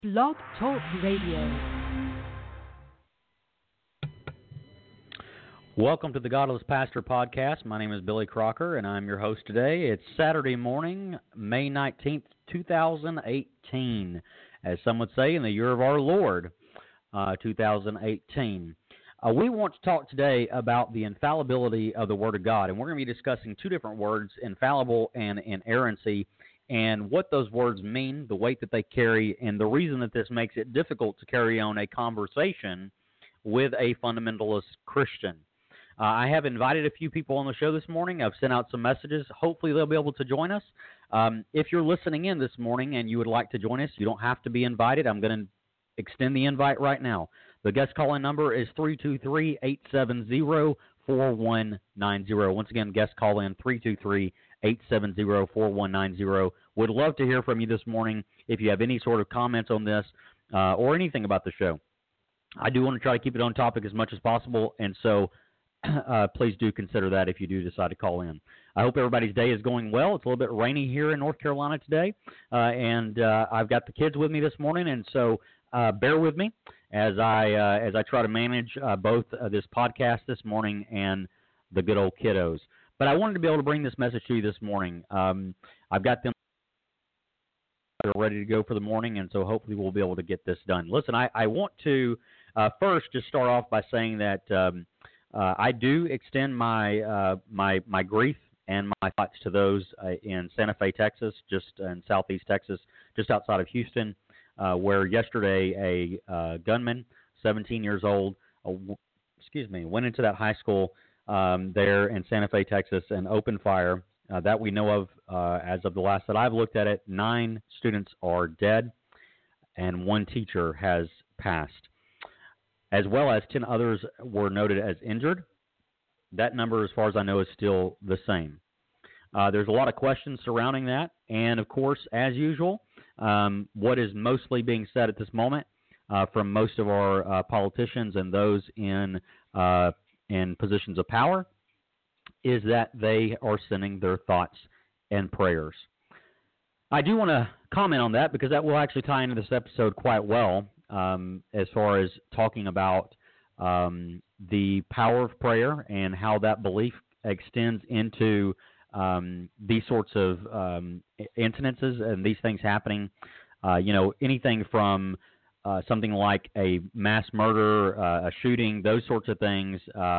Blog Talk Radio. Welcome to the Godless Pastor Podcast. My name is Billy Crocker, and I'm your host today. It's Saturday morning, May 19th, 2018, as some would say, in the year of our Lord, 2018. We want to talk today about the infallibility of the Word of God, and we're going to be discussing two different words, infallible and inerrancy, and what those words mean, the weight that they carry, and the reason that this makes it difficult to carry on a conversation with a fundamentalist Christian. I have invited a few people on the show this morning. I've sent out some messages. Hopefully they'll be able to join us. If you're listening in this morning and you would like to join us, you don't have to be invited. I'm going to extend the invite right now. The guest call-in number is 323-870-4190. Once again, guest call-in 323-870-4190. Would love to hear from you this morning if you have any sort of comments on this or anything about the show. I do want to try to keep it on topic as much as possible, and so please do consider that if you do decide to call in. I hope everybody's day is going well. It's a little bit rainy here in North Carolina today, and I've got the kids with me this morning, and so bear with me as I try to manage both this podcast this morning and the good old kiddos. But I wanted to be able to bring this message to you this morning. I've got them ready to go for the morning, and so hopefully we'll be able to get this done. Listen, I want to first just start off by saying that I do extend my grief and my thoughts to those in Santa Fe, Texas, just in southeast Texas, just outside of Houston, where yesterday a gunman, 17 years old, went into that high school there in Santa Fe, Texas, and opened fire. That we know of, as of the last that I've looked at it, 9 students are dead, and 1 teacher has passed, as well as 10 others were noted as injured. That number, as far as I know, is still the same. There's a lot of questions surrounding that, and of course, as usual, what is mostly being said at this moment from most of our politicians and those in positions of power is that they are sending their thoughts and prayers. I do want to comment on that because that will actually tie into this episode quite well as far as talking about the power of prayer and how that belief extends into these sorts of incidences and these things happening. Anything from something like a mass murder, a shooting, those sorts of things.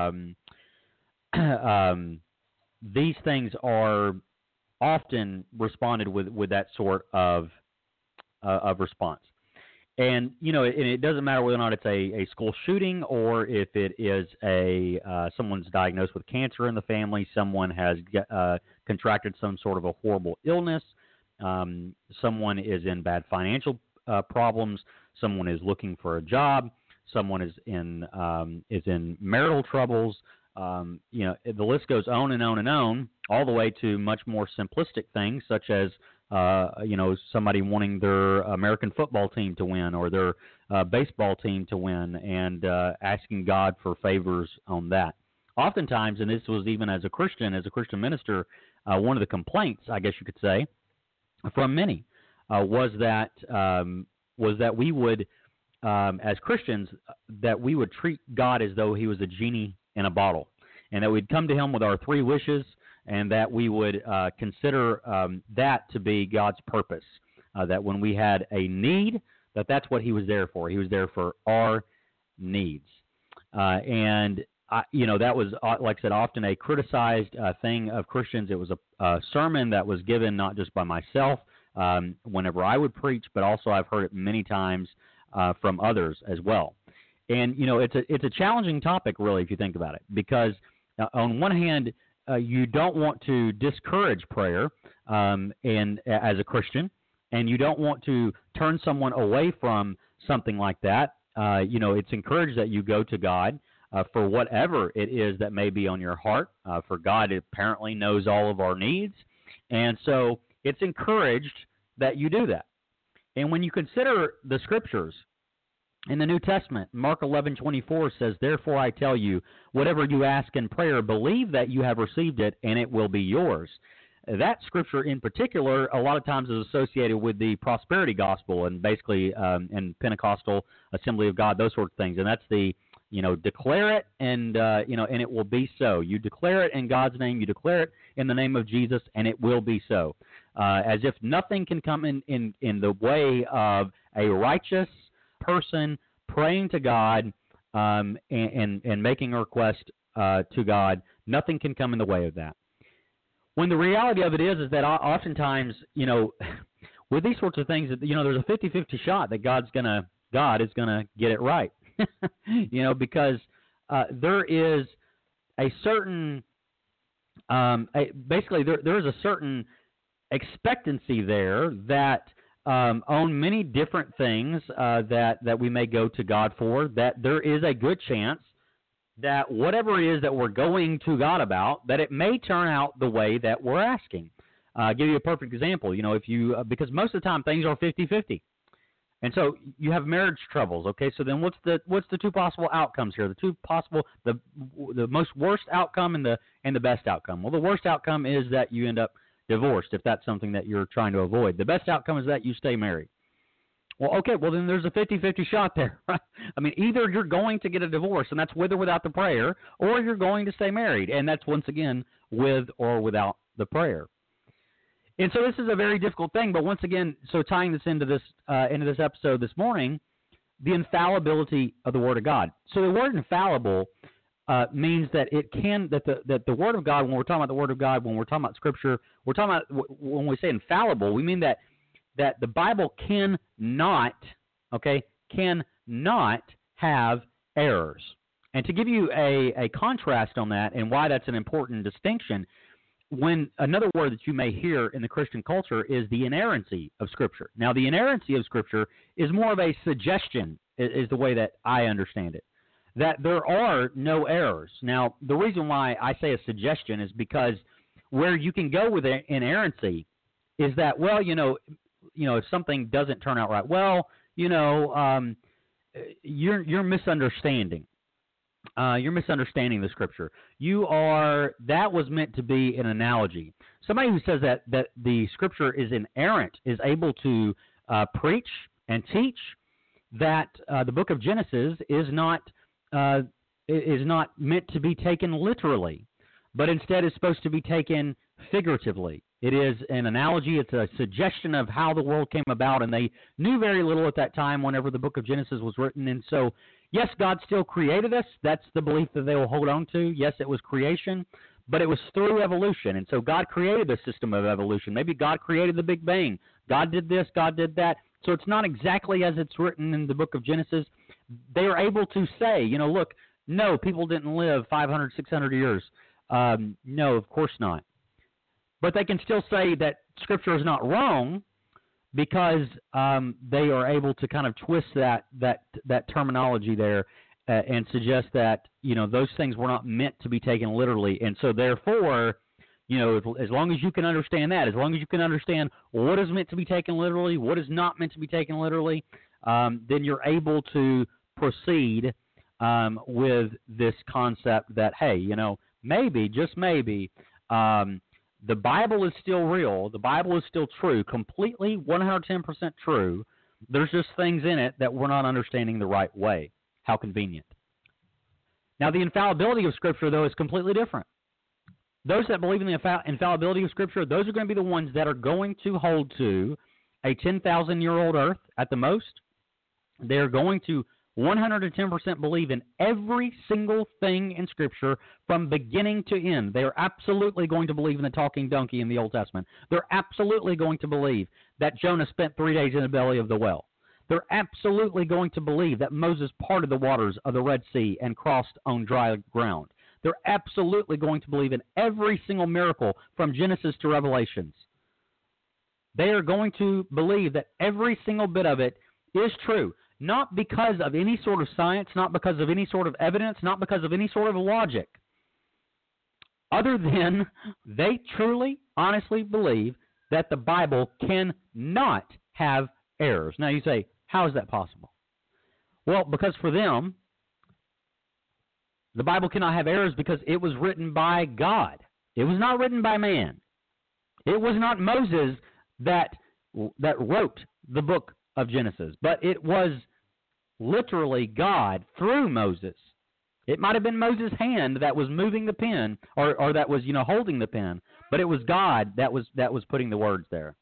These things are often responded with that sort of response. And, it doesn't matter whether or not it's a school shooting or if it is someone's diagnosed with cancer in the family, someone has contracted some sort of a horrible illness, someone is in bad financial problems, someone is looking for a job, someone is in marital troubles. The list goes on and on and on, all the way to much more simplistic things such as, somebody wanting their American football team to win or their baseball team to win and asking God for favors on that. Oftentimes, and this was even as a Christian minister, one of the complaints, I guess you could say, from many was that we would, as Christians, that we would treat God as though he was a genie in a bottle, and that we'd come to him with our 3 wishes, and that we would consider that to be God's purpose, that when we had a need, that's what he was there for. He was there for our needs. That was, like I said, often a criticized thing of Christians. It was a sermon that was given not just by myself whenever I would preach, but also I've heard it many times from others as well. And, it's a challenging topic, really, if you think about it, because on one hand, you don't want to discourage prayer as a Christian, and you don't want to turn someone away from something like that. It's encouraged that you go to God for whatever it is that may be on your heart, for God apparently knows all of our needs, and so it's encouraged that you do that. And when you consider the Scriptures, in the New Testament, Mark 11:24 says, "Therefore I tell you, whatever you ask in prayer, believe that you have received it, and it will be yours." that scripture in particular a lot of times is associated with the prosperity gospel and basically and Pentecostal Assembly of God, those sorts of things. And that's the, declare it and, and it will be so. You declare it in God's name, you declare it in the name of Jesus, and it will be so. As if nothing can come in the way of a righteous person praying to God and making a request to God. Nothing can come in the way of that. When the reality of it is that oftentimes, with these sorts of things, there's a 50-50 shot that God is gonna get it right. Because there is a certain, basically there is a certain expectancy there that on many different things that we may go to God for, that there is a good chance that whatever it is that we're going to God about, that it may turn out the way that we're asking. I'll give you a perfect example. If you because most of the time things are 50-50. And so you have marriage troubles, okay? So then what's the two possible outcomes here? The two possible the most worst outcome and the best outcome. Well, the worst outcome is that you end up divorced if that's something that you're trying to avoid. The best outcome is that you stay married. Well, okay, well then there's a 50-50 shot there, right? I mean, either you're going to get a divorce, and that's with or without the prayer, or you're going to stay married, and that's once again with or without the prayer. And so this is a very difficult thing, but once again, so tying this into this episode this morning, the infallibility of the Word of God. So the word infallible means that that the Word of God, when we're talking about the Word of God, when we're talking about Scripture, we're talking about, when we say infallible, we mean that the Bible cannot have errors. And to give you a contrast on that and why that's an important distinction, when another word that you may hear in the Christian culture is the inerrancy of Scripture. Now, the inerrancy of Scripture is more of a suggestion, is the way that I understand it, that there are no errors. Now, the reason why I say a suggestion is because where you can go with inerrancy is that, well, if something doesn't turn out right, well, you're misunderstanding. You're misunderstanding the Scripture. That was meant to be an analogy. Somebody who says that the Scripture is inerrant is able to preach and teach that the book of Genesis is not meant to be taken literally, but instead is supposed to be taken figuratively. It is an analogy. It's a suggestion of how the world came about, and they knew very little at that time whenever the book of Genesis was written. And so, yes, God still created us. That's the belief that they will hold on to. Yes, it was creation, but it was through evolution. And so God created the system of evolution. Maybe God created the Big Bang. God did this, God did that. So it's not exactly as it's written in the book of Genesis. They are able to say, look, no, people didn't live 500, 600 years. No, of course not. But they can still say that Scripture is not wrong because they are able to kind of twist that terminology there and suggest that, those things were not meant to be taken literally. And so therefore, as long as you can understand that, as long as you can understand what is meant to be taken literally, what is not meant to be taken literally, then you're able to proceed with this concept that, hey, maybe, just maybe, the Bible is still real. The Bible is still true, completely 110% true. There's just things in it that we're not understanding the right way. How convenient. Now, the infallibility of Scripture, though, is completely different. Those that believe in the infallibility of Scripture, those are going to be the ones that are going to hold to a 10,000-year-old earth at the most. They're going to 110% believe in every single thing in Scripture from beginning to end. They are absolutely going to believe in the talking donkey in the Old Testament. They're absolutely going to believe that Jonah spent 3 days in the belly of the whale. They're absolutely going to believe that Moses parted the waters of the Red Sea and crossed on dry ground. They're absolutely going to believe in every single miracle from Genesis to Revelations. They are going to believe that every single bit of it is true. Not because of any sort of science, not because of any sort of evidence, not because of any sort of logic. Other than they truly, honestly believe that the Bible cannot have errors. Now you say, how is that possible? Well, because for them, the Bible cannot have errors because it was written by God. It was not written by man. It was not Moses that wrote the book of Genesis, but it was literally God through Moses. It might have been Moses' hand that was moving the pen, or that was, holding the pen, but it was God that was putting the words there.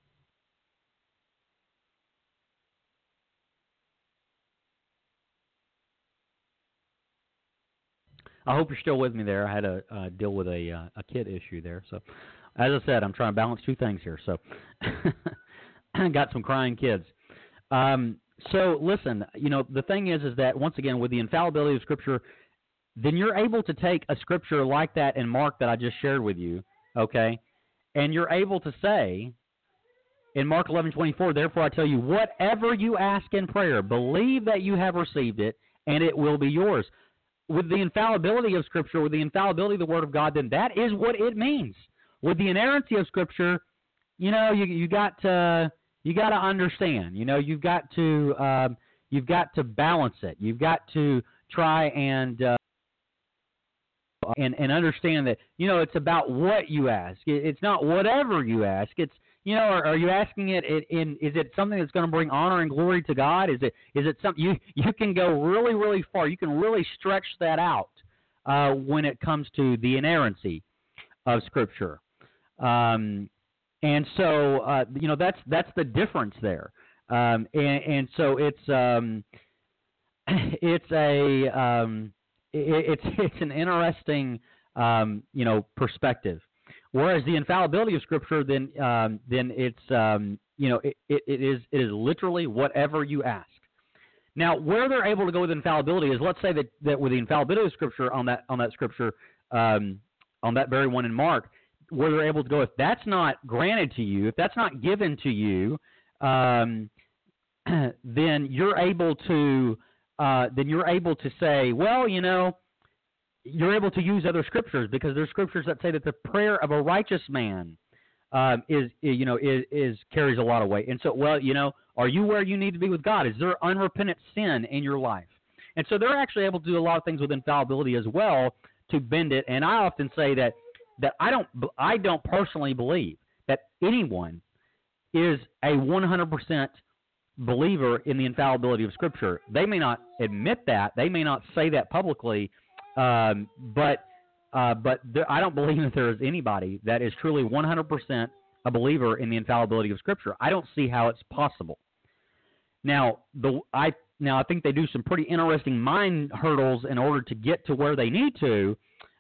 I hope you're still with me there. I had to deal with a kid issue there. So, as I said, I'm trying to balance two things here. So, I got some crying kids. So, listen, the thing is that, once again, with the infallibility of Scripture, then you're able to take a Scripture like that in Mark that I just shared with you, okay, and you're able to say, in Mark 11:24, therefore I tell you, whatever you ask in prayer, believe that you have received it, and it will be yours. With the infallibility of Scripture, with the infallibility of the Word of God, then that is what it means. With the inerrancy of Scripture, you got to understand. You've got to balance it. You've got to try and understand that it's about what you ask. It's not whatever you ask. It's are you asking it in? Is it something that's going to bring honor and glory to God? Is it something you can go really, really far? You can really stretch that out when it comes to the inerrancy of Scripture, and so that's the difference there, and so it's an interesting perspective. Whereas the infallibility of Scripture, then it's it is literally whatever you ask. Now, where they're able to go with infallibility is, let's say that with the infallibility of Scripture on that Scripture on that very one in Mark, where they're able to go, if that's not granted to you, if that's not given to you, then you're able to say, well, you're able to use other scriptures, because there's scriptures that say that the prayer of a righteous man carries a lot of weight. And so, are you where you need to be with God? Is there unrepentant sin in your life? And so they're actually able to do a lot of things with infallibility as well to bend it. And I often say that I don't personally believe that anyone is a 100% believer in the infallibility of Scripture. They may not admit that. They may not say that publicly. But I don't believe that there is anybody that is truly 100% a believer in the infallibility of Scripture. I don't see how it's possible. Now, I think they do some pretty interesting mind hurdles in order to get to where they need to,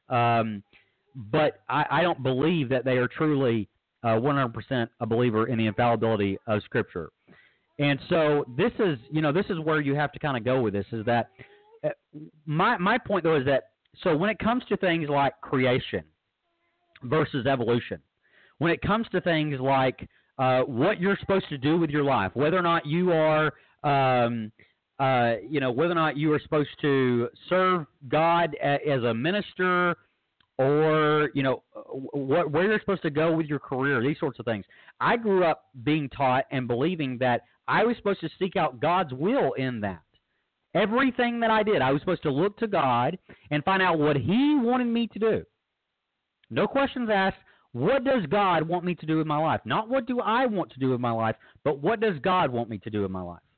but I don't believe that they are truly 100% a believer in the infallibility of Scripture. And so this is where you have to kind of go with this, is that my point, though, is that, so when it comes to things like creation versus evolution, when it comes to things like what you're supposed to do with your life, whether or not you are, whether or not you are supposed to serve God as a minister, or where you're supposed to go with your career, these sorts of things. I grew up being taught and believing that I was supposed to seek out God's will in that. Everything that I did, I was supposed to look to God and find out what He wanted me to do. No questions asked. What does God want me to do with my life? Not what do I want to do with my life, but what does God want me to do with my life?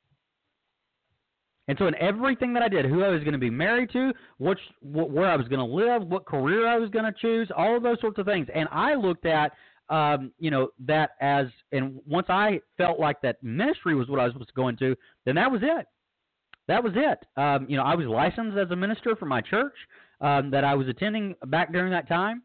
And so in everything that I did, who I was going to be married to, where I was going to live, what career I was going to choose, all of those sorts of things. And I looked at, that as, and once I felt like that ministry was what I was supposed to go into, then that was it. That was it. I was licensed as a minister for my church that I was attending back during that time.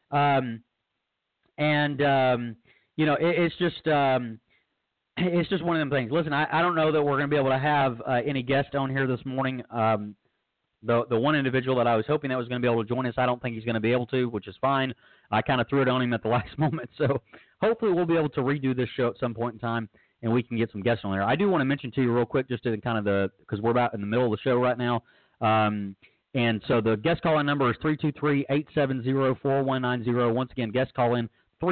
It's just one of them things. Listen, I don't know that we're going to be able to have any guest on here this morning. The one individual that I was hoping that was going to be able to join us, I don't think he's going to be able to, which is fine. I kind of threw it on him at the last moment. So hopefully we'll be able to redo this show at some point in time, and we can get some guests on there. I do want to mention to you real quick, just to kind of because we're about in the middle of the show right now. And so the guest call-in number is 323-870-4190. Once again, guest call-in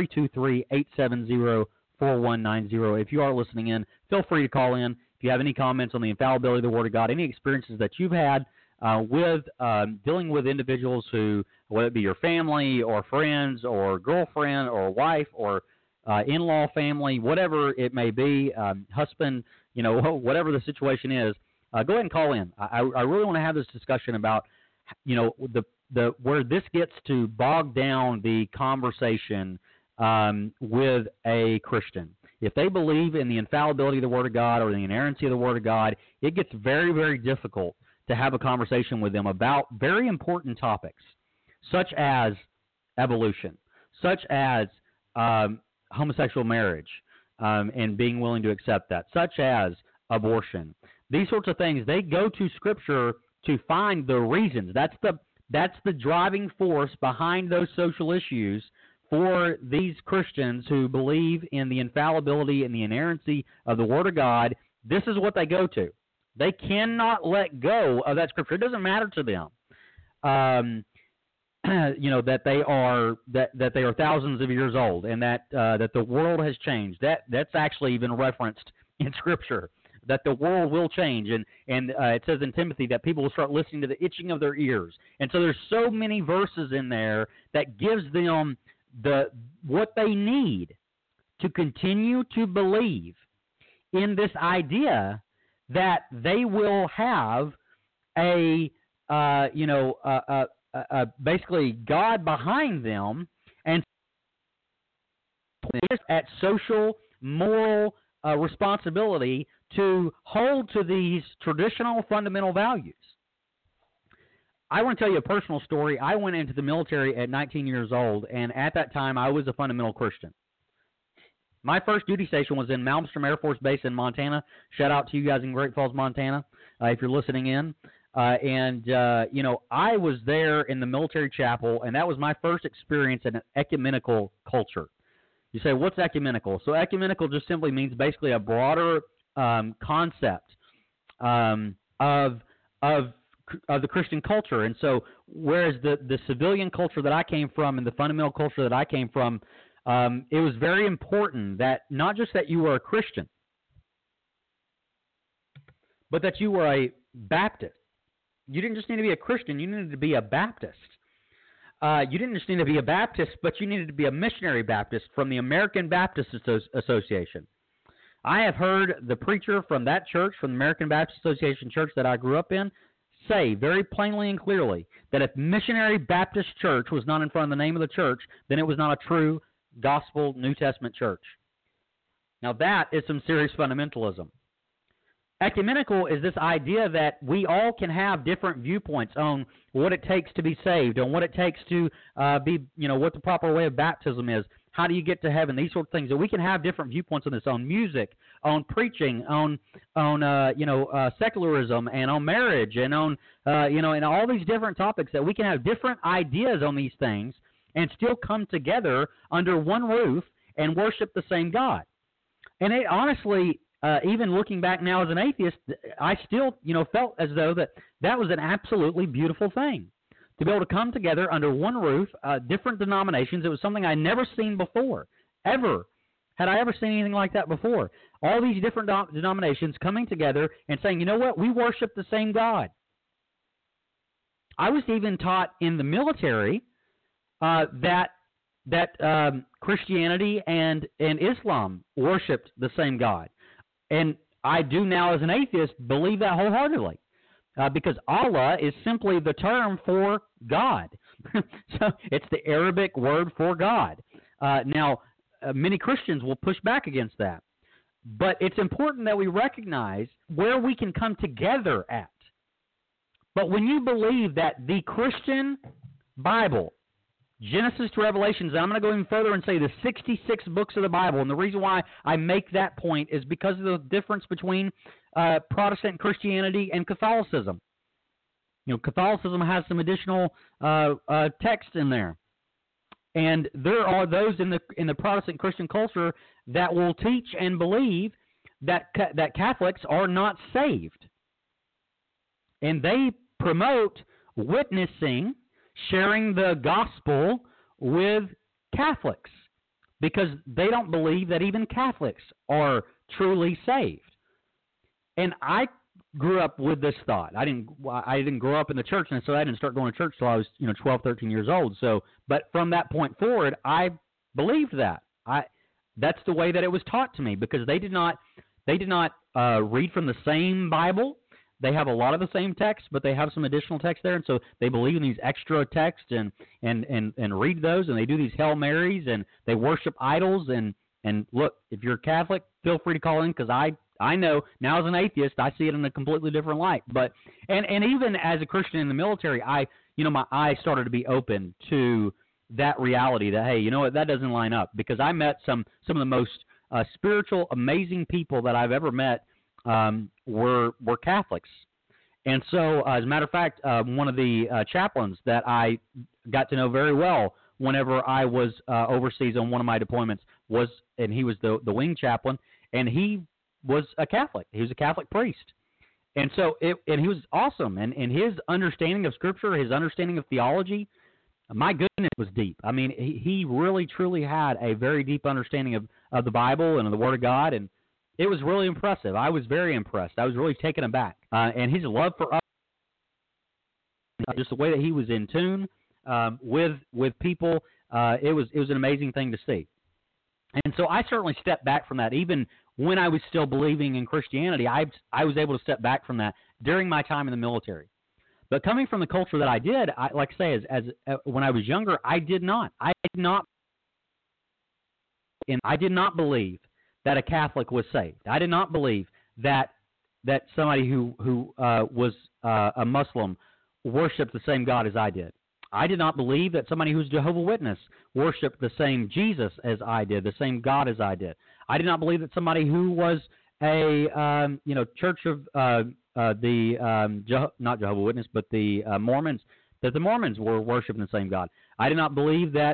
323-870-4190. If you are listening in, feel free to call in. If you have any comments on the infallibility of the Word of God, any experiences that you've had with dealing with individuals who, whether it be your family or friends or girlfriend or wife or in-law family, whatever it may be, husband, whatever the situation is, go ahead and call in. I really want to have this discussion about, the where this gets to bog down the conversation with a Christian. If they believe in the infallibility of the Word of God or the inerrancy of the Word of God, it gets very, very difficult to have a conversation with them about very important topics, such as evolution, such as homosexual marriage and being willing to accept that, such as abortion. These sorts of things, they go to Scripture to find the reasons. That's the driving force behind those social issues for these Christians who believe in the infallibility and the inerrancy of the Word of God. This is what they go to. They cannot let go of that Scripture. It doesn't matter to them, that they are thousands of years old and that the world has changed. That's actually even referenced in Scripture, that the world will change. And it says in Timothy that people will start listening to the itching of their ears. And so there's so many verses in there that gives them what they need to continue to believe in this idea that they will have basically God behind them, and at social, moral responsibility to hold to these traditional fundamental values. I want to tell you a personal story. I went into the military at 19 years old, and at that time I was a fundamental Christian. My first duty station was in Malmstrom Air Force Base in Montana. Shout out to you guys in Great Falls, Montana, if you're listening in. I was there in the military chapel, and that was my first experience in an ecumenical culture. You say, what's ecumenical? So ecumenical just simply means basically a broader concept of the Christian culture. And so whereas the civilian culture that I came from and the fundamental culture that I came from, it was very important that not just that you were a Christian, but that you were a Baptist. You didn't just need to be a Christian, you needed to be a Baptist. You didn't just need to be a Baptist, but you needed to be a missionary Baptist from the American Baptist Association. I have heard the preacher from that church, from the American Baptist Association church that I grew up in, say very plainly and clearly that if Missionary Baptist Church was not in front of the name of the church, then it was not a true gospel New Testament church. Now that is some serious fundamentalism. Ecumenical is this idea that we all can have different viewpoints on what it takes to be saved, on what it takes to what the proper way of baptism is, how do you get to heaven, these sort of things. That we can have different viewpoints on this, on music, on preaching, on secularism, and on marriage, and on and all these different topics. That we can have different ideas on these things and still come together under one roof and worship the same God. And it honestly, even looking back now as an atheist, I still, felt as though that was an absolutely beautiful thing. To be able to come together under one roof, different denominations. It was something I never seen before, ever. Had I ever seen anything like that before? All these different denominations coming together and saying, you know what, we worship the same God. I was even taught in the military that Christianity and Islam worshipped the same God. And I do now as an atheist believe that wholeheartedly. Because Allah is simply the term for God. So it's the Arabic word for God. Now, many Christians will push back against that. But it's important that we recognize where we can come together at. But when you believe that the Christian Bible, Genesis to Revelations, and I'm going to go even further and say the 66 books of the Bible, and the reason why I make that point is because of the difference between Protestant Christianity and Catholicism. Catholicism has some additional text in there, and there are those in the Protestant Christian culture that will teach and believe that Catholics are not saved, and they promote witnessing, sharing the gospel with Catholics, because they don't believe that even Catholics are truly saved. And I grew up with this thought. I didn't grow up in the church, and so I didn't start going to church till I was 12, 13 years old. So, but from that point forward, I believed that. That's the way that it was taught to me, because they did not read from the same Bible. They have a lot of the same text, but they have some additional text there, and so they believe in these extra texts and read those, and they do these Hail Marys, and they worship idols. And look, if you're Catholic, feel free to call in, because I know now as an atheist, I see it in a completely different light. But and even as a Christian in the military, my eyes started to be open to that reality that, hey, you know what, that doesn't line up, because I met some of the most spiritual, amazing people that I've ever met were Catholics. And so, as a matter of fact, one of the chaplains that I got to know very well whenever I was overseas on one of my deployments and he was the wing chaplain, and he was a Catholic. He was a Catholic priest. And so, and he was awesome. And his understanding of Scripture, his understanding of theology, my goodness, was deep. I mean, he really, truly had a very deep understanding of the Bible and of the Word of God, and it was really impressive. I was very impressed. I was really taken aback. And his love for us, just the way that he was in tune with people, it was an amazing thing to see. And so I certainly stepped back from that. Even when I was still believing in Christianity, I was able to step back from that during my time in the military. But coming from the culture that I did, like I say, as when I was younger, I did not believe that a Catholic was saved. I did not believe that somebody who was a Muslim worshipped the same God as I did. I did not believe that somebody who's Jehovah's Witness worshipped the same Jesus as I did, the same God as I did. I did not believe that somebody who was a Church of not Jehovah's Witness, but the Mormons, that the Mormons were worshiping the same God. I did not believe that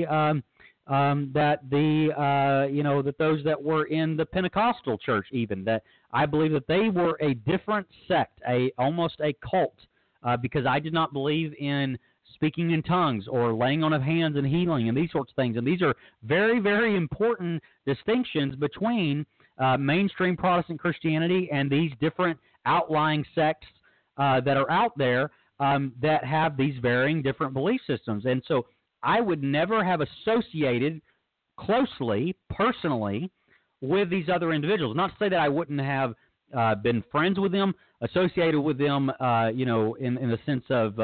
that those that were in the Pentecostal church, even, that I believe that they were a different sect, almost a cult, because I did not believe in speaking in tongues or laying on of hands and healing and these sorts of things. And these are very, very important distinctions between mainstream Protestant Christianity and these different outlying sects that are out there that have these varying different belief systems. And so I would never have associated closely, personally, with these other individuals. Not to say that I wouldn't have been friends with them, associated with them, in the sense of,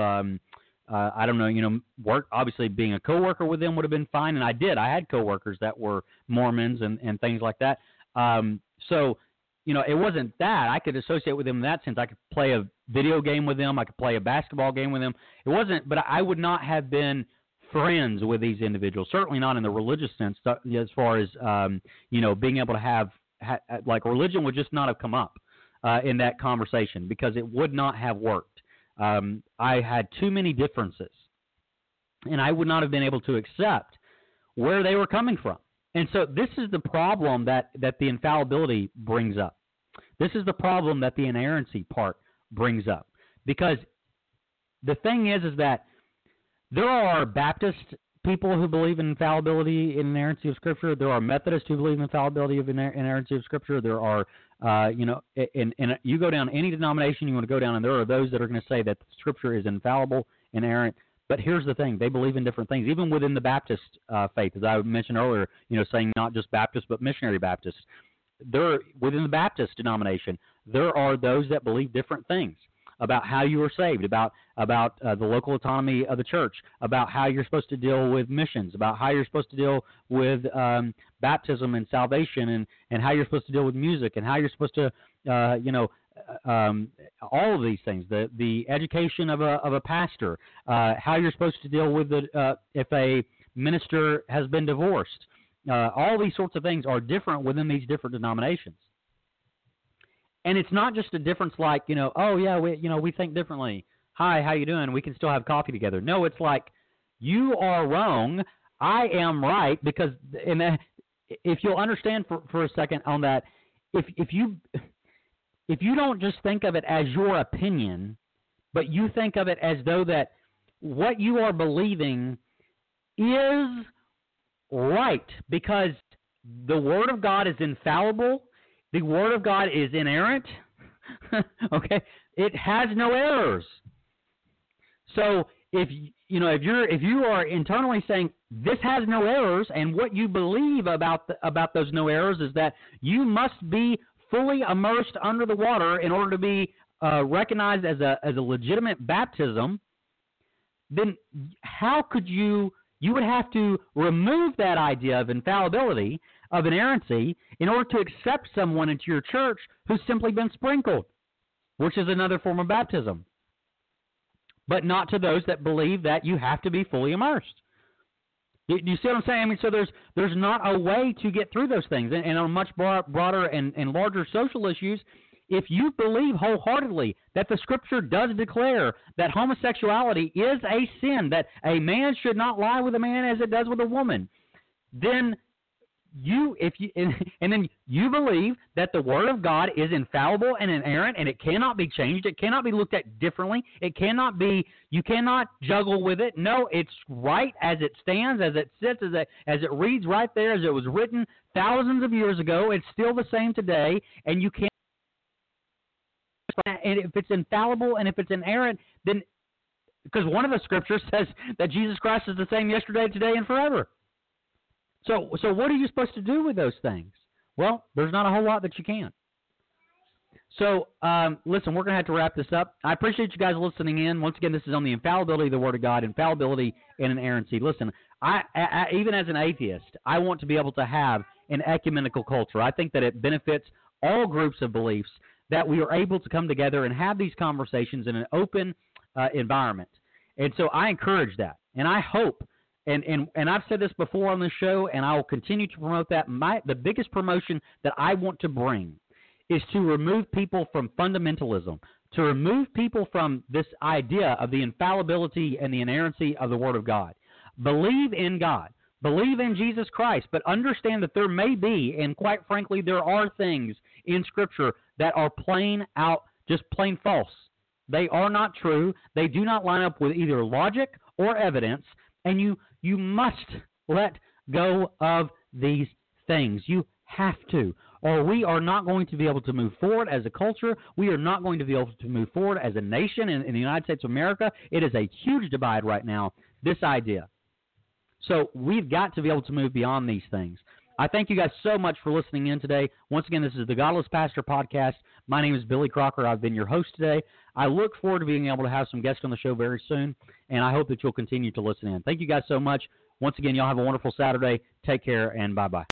work. Obviously, being a coworker with them would have been fine, and I did. I had coworkers that were Mormons and things like that. So, it wasn't that. I could associate with them in that sense. I could play a video game with them. I could play a basketball game with them. It wasn't, but I would not have been friends with these individuals, certainly not in the religious sense, as far as, being able to have religion would just not have come up in that conversation, because it would not have worked. I had too many differences, and I would not have been able to accept where they were coming from. And so this is the problem that the infallibility brings up. This is the problem that the inerrancy part brings up. Because the thing is that there are Baptist people who believe in infallibility and inerrancy of Scripture. There are Methodists who believe in infallibility of inerrancy of Scripture. There are, and you go down any denomination you want to go down, and there are those that are going to say that Scripture is infallible, inerrant. But here's the thing: they believe in different things, even within the Baptist faith, as I mentioned earlier. Saying not just Baptist but missionary Baptists. Within the Baptist denomination, there are those that believe different things about how you are saved, about the local autonomy of the church, about how you're supposed to deal with missions, about how you're supposed to deal with baptism and salvation, and how you're supposed to deal with music, and how you're supposed to, all of these things, the education of a pastor, how you're supposed to deal with if a minister has been divorced. All these sorts of things are different within these different denominations. And it's not just a difference like, we think differently. Hi, how you doing? We can still have coffee together. No, it's like, you are wrong, I am right, because if you'll understand for a second on that, if you don't just think of it as your opinion, but you think of it as though that what you are believing is right, because the Word of God is infallible, the Word of God is inerrant, Okay? It has no errors. So if you are internally saying this has no errors, and what you believe about those no errors is that you must be fully immersed under the water in order to be recognized as a legitimate baptism, then how could you would have to remove that idea of infallibility, of inerrancy, in order to accept someone into your church who's simply been sprinkled, which is another form of baptism. But not to those that believe that you have to be fully immersed. Do you see what I'm saying? I mean, so there's not a way to get through those things. And on much broader and larger social issues, if you believe wholeheartedly that the Scripture does declare that homosexuality is a sin, that a man should not lie with a man as it does with a woman, then then you believe that the Word of God is infallible and inerrant, and it cannot be changed. It cannot be looked at differently. You cannot juggle with it. No, it's right as it stands, as it sits, as it reads right there, as it was written thousands of years ago. It's still the same today, and you can't. And if it's infallible and if it's inerrant, then because one of the scriptures says that Jesus Christ is the same yesterday, today, and forever. So what are you supposed to do with those things? Well, there's not a whole lot that you can. So, listen, we're going to have to wrap this up. I appreciate you guys listening in. Once again, this is on the infallibility of the Word of God, infallibility and inerrancy. Listen, I even as an atheist, I want to be able to have an ecumenical culture. I think that it benefits all groups of beliefs that we are able to come together and have these conversations in an open environment. And so I encourage that. And I hope, and I've said this before on this show, and I will continue to promote that. The biggest promotion that I want to bring is to remove people from fundamentalism, to remove people from this idea of the infallibility and the inerrancy of the Word of God. Believe in God. Believe in Jesus Christ, but understand that there may be, and quite frankly, there are things in Scripture that are just plain false. They are not true. They do not line up with either logic or evidence, and you must let go of these things. You have to, or we are not going to be able to move forward as a culture. We are not going to be able to move forward as a nation in the United States of America. It is a huge divide right now, this idea. So we've got to be able to move beyond these things. I thank you guys so much for listening in today. Once again, this is the Godless Pastor Podcast. My name is Billy Crocker. I've been your host today. I look forward to being able to have some guests on the show very soon, and I hope that you'll continue to listen in. Thank you guys so much. Once again, y'all have a wonderful Saturday. Take care, and bye-bye.